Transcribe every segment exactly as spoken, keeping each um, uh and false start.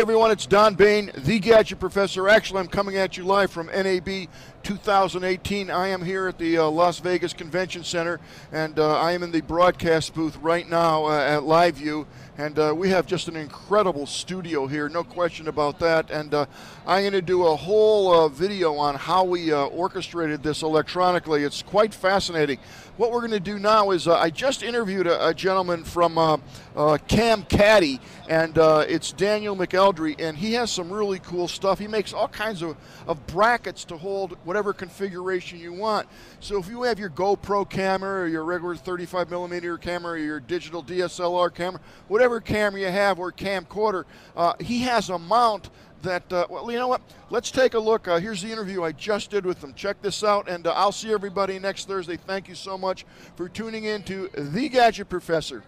everyone, it's Don Bain, the Gadget Professor. Actually, I'm coming at you live from N A B two thousand eighteen. I am here at the uh, Las Vegas Convention Center, and uh, I am in the broadcast booth right now uh, at LiveView, and uh, we have just an incredible studio here, no question about that. And uh, I'm going to do a whole uh, video on how we uh, orchestrated this electronically. It's quite fascinating. What we're going to do now is uh, I just interviewed a, a gentleman from uh, uh, Camcaddy, and uh, it's Daniel McElderry, and he has some really cool stuff. He makes all kinds of, of brackets to hold whatever configuration you want. So if you have your GoPro camera or your regular thirty-five millimeter camera or your digital D S L R camera, whatever camera you have or camcorder, uh, he has a mount that, uh, well, you know what, let's take a look. Uh, here's the interview I just did with him. Check this out, and uh, I'll see everybody next Thursday. Thank you so much for tuning in to The Gadget Professor.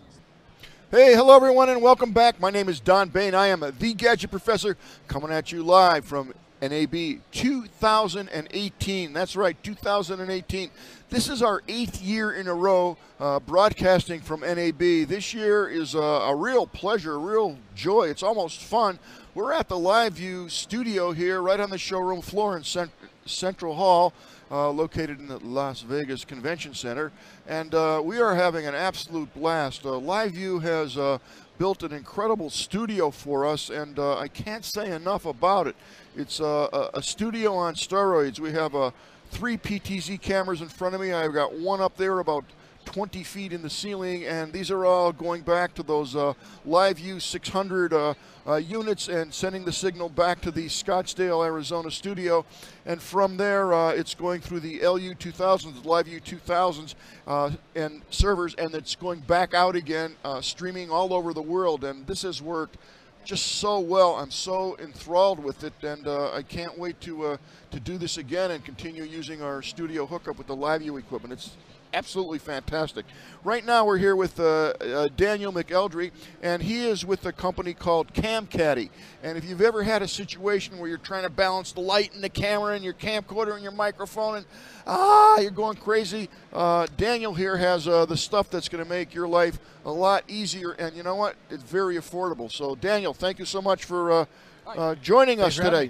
Hey, hello everyone, and welcome back. My name is Don Bain. I am The Gadget Professor, coming at you live from N A B two thousand eighteen. That's right, two thousand eighteen. This is our eighth year in a row uh, broadcasting from N A B. This year is a, a real pleasure, a real joy. It's almost fun. We're at the LiveView studio here, right on the showroom floor in Cent Central Hall, uh, located in the Las Vegas Convention Center, and uh, we are having an absolute blast. Uh, LiveView has uh, built an incredible studio for us, and uh, I can't say enough about it. It's uh, a, a studio on steroids. We have uh, three P T Z cameras in front of me. I've got one up there about twenty feet in the ceiling, and these are all going back to those uh, LiveView six hundred uh, uh, units and sending the signal back to the Scottsdale, Arizona studio. And from there, uh, it's going through the L U two thousands, LiveView two thousands, uh, and servers, and it's going back out again, uh, streaming all over the world. And this has worked just so well. I'm so enthralled with it, and uh, I can't wait to uh, to do this again and continue using our studio hookup with the LiveView equipment. It's absolutely fantastic. Right now we're here with uh, uh, Daniel McElderry, and he is with a company called Camcaddy. And if you've ever had a situation where you're trying to balance the light and the camera and your camcorder and your microphone, and ah, you're going crazy, uh, Daniel here has uh, the stuff that's going to make your life a lot easier, and you know what? It's very affordable. So Daniel, thank you so much for uh, uh, joining us today.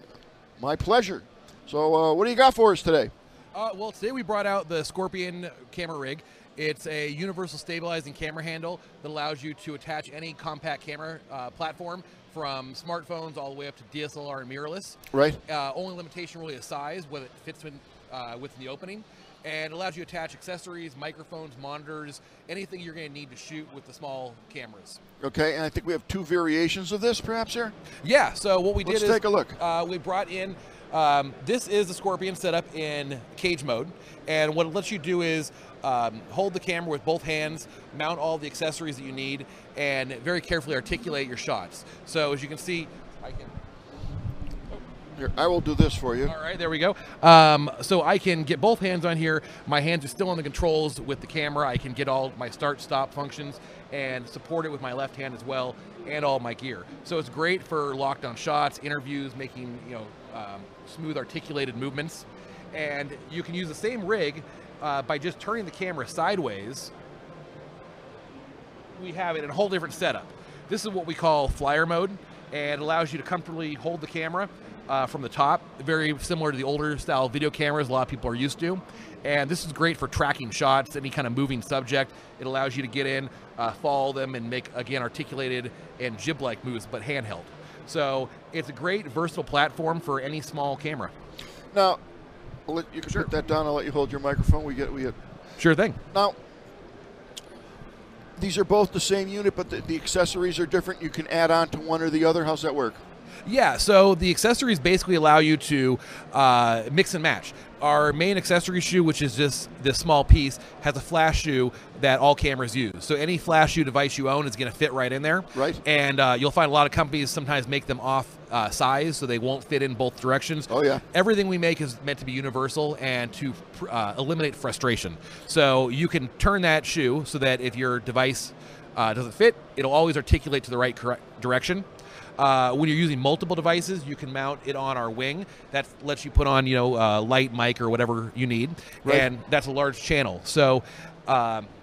My pleasure. So uh, what do you got for us today? Uh, well, today we brought out the Scorpion camera rig. It's a universal stabilizing camera handle that allows you to attach any compact camera uh, platform, from smartphones all the way up to D S L R and mirrorless. Right. Uh, only limitation really is size, whether it fits in, uh, within the opening. And it allows you to attach accessories, microphones, monitors, anything you're going to need to shoot with the small cameras. Okay, and I think we have two variations of this, perhaps, here? Yeah, so what we did Let's is... Let's take a look. Uh, we brought in... Um, this is the Scorpion setup in cage mode, and what it lets you do is um, hold the camera with both hands, mount all the accessories that you need, and very carefully articulate your shots. So as you can see, I can... Here, I will do this for you. All right, there we go. Um, so I can get both hands on here. My hands are still on the controls with the camera. I can get all my start-stop functions and support it with my left hand as well, and all my gear. So it's great for lockdown shots, interviews, making you know um, smooth articulated movements. And you can use the same rig uh, by just turning the camera sideways. We have it in a whole different setup. This is what we call flyer mode, and it allows you to comfortably hold the camera Uh, from the top, very similar to the older style video cameras a lot of people are used to. And this is great for tracking shots, any kind of moving subject. It allows you to get in, uh, follow them, and make, again, articulated and jib-like moves, but handheld. So it's a great versatile platform for any small camera. Now, I'll let you can sure. put that down. I'll let you hold your microphone. We get, we get. Sure thing. Now, these are both the same unit, but the, the accessories are different. You can add on to one or the other. How's that work? Yeah, so the accessories basically allow you to uh, mix and match. Our main accessory shoe, which is just this small piece, has a flash shoe that all cameras use. So any flash shoe device you own is going to fit right in there. Right. And uh, you'll find a lot of companies sometimes make them off uh, size, so they won't fit in both directions. Oh, yeah. Everything we make is meant to be universal and to uh, eliminate frustration. So you can turn that shoe so that if your device uh, doesn't fit, it'll always articulate to the right correct direction. Uh, when you're using multiple devices, you can mount it on our wing. That lets you put on, you know, uh, light, mic, or whatever you need, right. And that's a large channel. So um,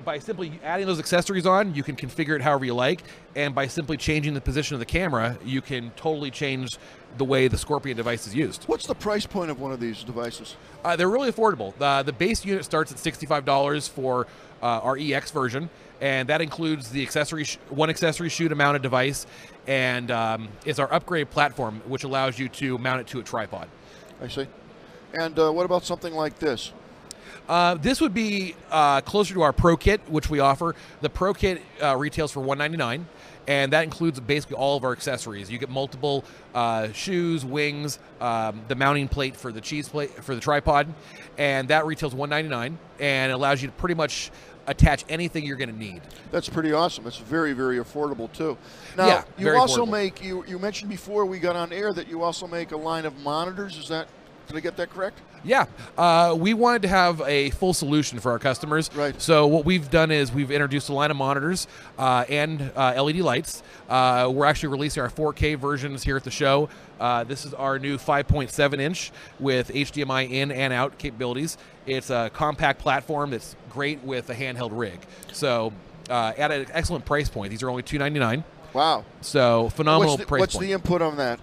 by simply adding those accessories on, you can configure it however you like, and by simply changing the position of the camera, you can totally change the way the Scorpion device is used. What's the price point of one of these devices? Uh, they're really affordable. Uh, the base unit starts at sixty-five dollars for uh, our E X version, and that includes the accessory, sh one accessory shoot-mounted device, and um, is our upgrade platform, which allows you to mount it to a tripod. I see. And uh, what about something like this? Uh, this would be uh, closer to our Pro Kit, which we offer. The Pro Kit uh, retails for one ninety-nine, and that includes basically all of our accessories. You get multiple uh, shoes, wings, um, the mounting plate for the cheese plate for the tripod, and that retails one ninety-nine, and it allows you to pretty much attach anything you're going to need. That's pretty awesome. It's very, very affordable too. Now, yeah, you very also affordable. make you you mentioned before we got on air that you also make a line of monitors. Is that, did I get that correct? Yeah, uh, we wanted to have a full solution for our customers. Right. So what we've done is we've introduced a line of monitors uh, and uh, L E D lights. Uh, we're actually releasing our four K versions here at the show. Uh, this is our new five point seven inch with H D M I in and out capabilities. It's a compact platform that's great with a handheld rig. So uh, at an excellent price point. These are only two ninety-nine. Wow. So phenomenal What's the, price what's point. the input on that?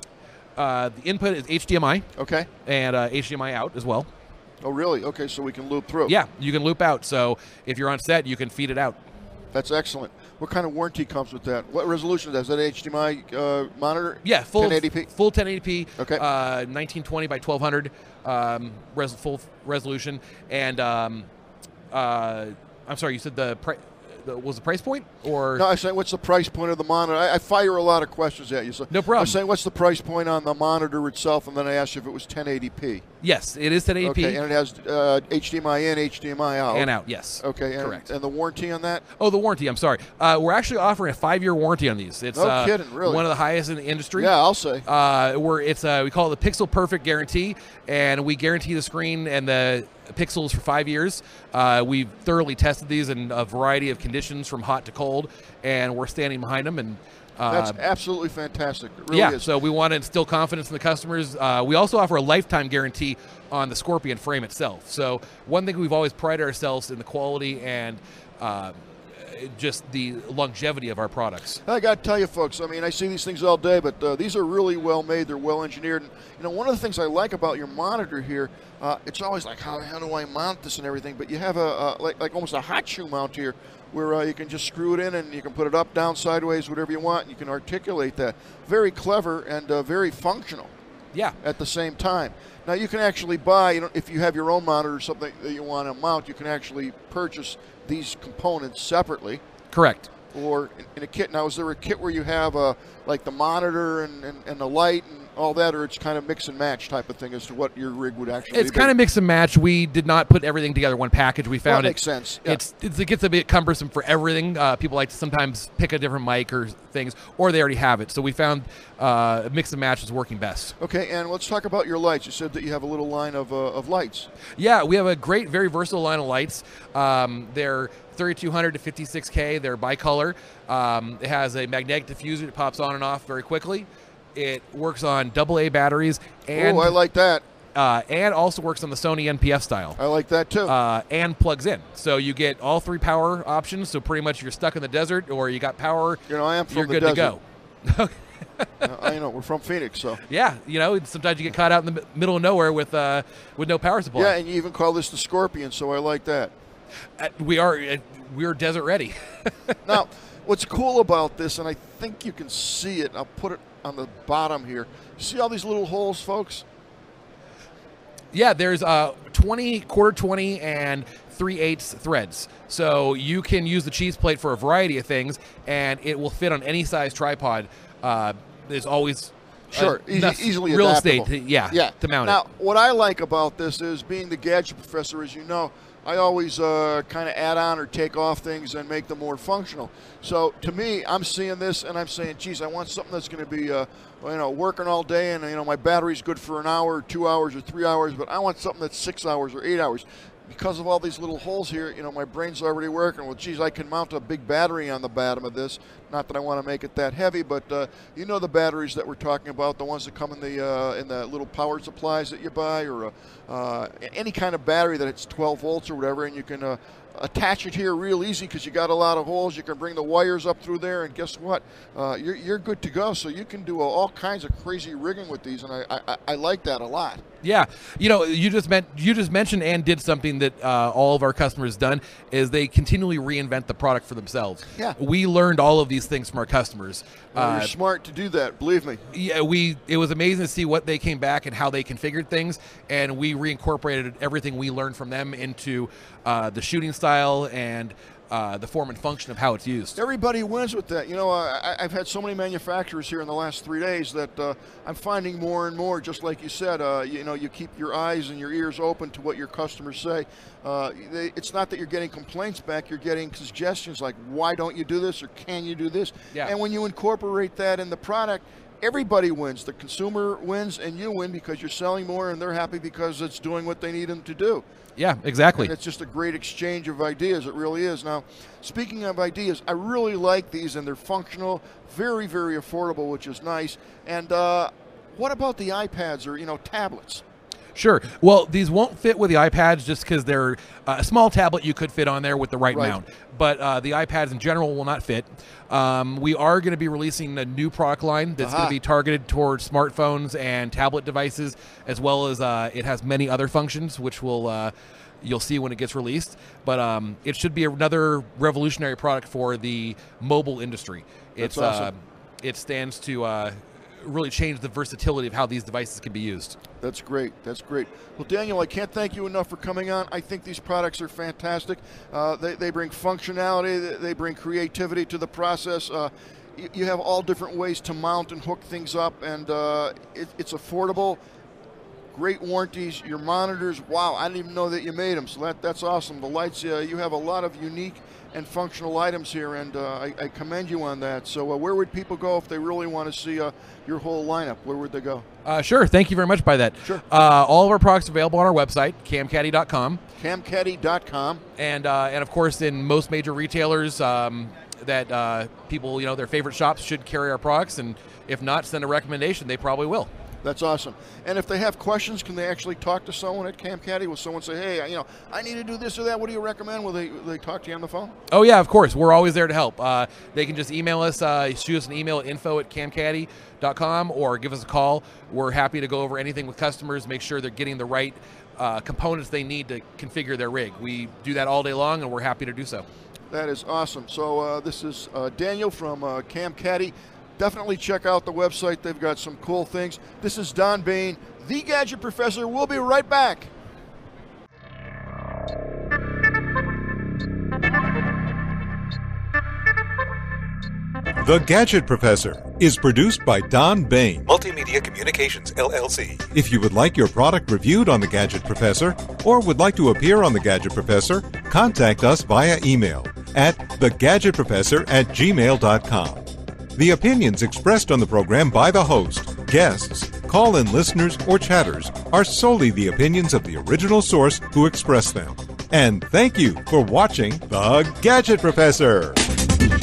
Uh, the input is H D M I. Okay. And uh, H D M I out as well. Oh, really? Okay, so we can loop through. Yeah, you can loop out. So if you're on set, you can feed it out. That's excellent. What kind of warranty comes with that? What resolution is that? Is that H D M I uh, monitor? Yeah, full ten eighty p. Full ten eighty p. Okay. Uh, nineteen twenty by twelve hundred um, res full resolution, and um, uh, I'm sorry, you said the price. Was the price point or No, I was saying what's the price point of the monitor? I, I fire a lot of questions at you. So No problem. I was saying what's the price point on the monitor itself, and then I asked you if it was ten eighty p. Yes, it is ten eighty p. Okay, and it has uh, H D M I in, H D M I out. And out, yes. Okay, and, correct. And the warranty on that? Oh, the warranty. I'm sorry. Uh, we're actually offering a five-year warranty on these. It's No uh, kidding, really? one of the highest in the industry. Yeah, I'll say. Uh, we're it's uh, we call it the Pixel Perfect Guarantee, and we guarantee the screen and the pixels for five years. Uh, we've thoroughly tested these in a variety of conditions, from hot to cold, and we're standing behind them. And uh, That's absolutely fantastic. It really yeah, is. so we want to instill confidence in the customers. Uh, we also offer a lifetime guarantee on the Scorpion frame itself. So one thing we've always prided ourselves in the quality and uh, just the longevity of our products. I got to tell you, folks, I mean, I see these things all day, but uh, these are really well made. They're well engineered. And, you know, one of the things I like about your monitor here, uh, it's always like, how, how do I mount this and everything? But you have a, a like, like almost a hot shoe mount here, where uh, you can just screw it in and you can put it up, down, sideways, whatever you want. And you can articulate that. Very clever and uh, very functional. Yeah. At the same time. Now you can actually buy, you know, if you have your own monitor or something that you want to mount, you can actually purchase these components separately. Correct. Or in, in a kit. Now, is there a kit where you have uh, like the monitor and, and, and the light and all that, or it's kind of mix and match type of thing as to what your rig would actually It's be? kind of mix and match. We did not put everything together in one package. We Well, found that it makes sense. Yeah. It's, it's it gets a bit cumbersome for everything. Uh, people like to sometimes pick a different mic or things, or they already have it. So we found uh, mix and match is working best. Okay, and let's talk about your lights. You said that you have a little line of, uh, of lights. Yeah, we have a great, very versatile line of lights. Um, they're thirty-two hundred to fifty-six K. They're bicolor. Um, it has a magnetic diffuser that pops on and off very quickly. It works on double A batteries, and Oh, I like that. uh, and also works on the Sony N P F style. I like that too. Uh, and plugs in. So you get all three power options. So pretty much you're stuck in the desert, or you got power. You know, I am from you're the good desert. to go. Uh, I know we're from Phoenix, so Yeah, you know, sometimes you get caught out in the mi- middle of nowhere with uh, with no power supply. yeah, and you even call this the Scorpion, so I like that. Uh, we are uh, we're desert ready. Now, what's cool about this, and I think you can see it, I'll put it on the bottom here. See all these little holes, folks? Yeah, there's uh, twenty, quarter twenty, and three eighths threads. So you can use the cheese plate for a variety of things, and it will fit on any size tripod. Uh, there's always Sure, uh, easy, enough easily real adaptable. estate, to, yeah, yeah. to mount now, it. what I like about this is, being the gadget professor, as you know, I always uh, kind of add on or take off things and make them more functional. So to me, I'm seeing this and I'm saying, geez, I want something that's going to be, uh, you know, working all day, and you know, my battery's good for an hour, or two hours, or three hours, but I want something that's six hours or eight hours. Because of all these little holes here, you know, my brain's already working. Well, geez, I can mount a big battery on the bottom of this. Not that I want to make it that heavy, but uh, you know the batteries that we're talking about, the ones that come in the uh, in the little power supplies that you buy, or uh, uh, any kind of battery that it's twelve volts or whatever, and you can uh, attach it here real easy because you got a lot of holes. You can bring the wires up through there, and guess what? Uh, you're, you're good to go. So you can do all kinds of crazy rigging with these, and I, I, I like that a lot. Yeah, you know, you just meant you just mentioned and did something that uh, all of our customers done is they continually reinvent the product for themselves. Yeah, we learned all of these things from our customers. Well, uh, you're smart to do that, believe me. Yeah, we it was amazing to see what they came back and how they configured things, and we reincorporated everything we learned from them into uh, the shooting style and Uh, the form and function of how it's used. Everybody wins with that. You know, I, I've had so many manufacturers here in the last three days that uh, I'm finding more and more, just like you said, uh, you know, you keep your eyes and your ears open to what your customers say. Uh, they, it's not that you're getting complaints back, you're getting suggestions like, why don't you do this, or can you do this? Yeah. And when you incorporate that in the product, everybody wins. The consumer wins and you win because you're selling more, and they're happy because it's doing what they need them to do. Yeah, exactly. And it's just a great exchange of ideas. It really is. Now, speaking of ideas, I really like these, and they're functional, very, very affordable, which is nice. And uh, what about the iPads or, you know, tablets? Sure. Well, these won't fit with the iPads just because they're uh, a small tablet you could fit on there with the right, right. mount. But uh, the iPads in general will not fit. Um, we are going to be releasing a new product line that's going to be targeted towards smartphones and tablet devices, as well as uh, it has many other functions, which will uh, you'll see when it gets released. But um, it should be another revolutionary product for the mobile industry. It's That's awesome. uh, it stands to uh, really change the versatility of how these devices can be used. That's great. That's great. Well, Daniel, I can't thank you enough for coming on. I think these products are fantastic. Uh, they, they bring functionality. They bring creativity to the process. Uh, you, you have all different ways to mount and hook things up, and uh, it, it's affordable. Great warranties. Your monitors, wow, I didn't even know that you made them, so that, that's awesome. The lights, uh, you have a lot of unique and functional items here, and uh, I, I commend you on that. So uh, where would people go if they really want to see uh, your whole lineup? Where would they go? Uh, sure. Thank you very much by that. Sure. Uh, all of our products are available on our website, cam caddy dot com. cam caddy dot com. And, uh, and of course, in most major retailers um, that uh, people, you know, their favorite shops should carry our products, and if not, send a recommendation. They probably will. That's awesome. And if they have questions, can they actually talk to someone at CamCaddy? Will someone say, hey, you know, I need to do this or that. What do you recommend? Will they, will they talk to you on the phone? Oh, yeah, of course. We're always there to help. Uh, they can just email us, uh, shoot us an email at info at cam caddy dot com, or give us a call. We're happy to go over anything with customers, make sure they're getting the right uh, components they need to configure their rig. We do that all day long, and we're happy to do so. That is awesome. So uh, this is uh, Daniel from uh, CamCaddy. Definitely check out the website. They've got some cool things. This is Don Bain, the Gadget Professor. We'll be right back. The Gadget Professor is produced by Don Bain, Multimedia Communications, L L C. If you would like your product reviewed on The Gadget Professor, or would like to appear on The Gadget Professor, contact us via email at the gadget professor at gmail dot com. The opinions expressed on the program by the host, guests, call-in listeners, or chatters are solely the opinions of the original source who expressed them. And thank you for watching The Gadget Professor.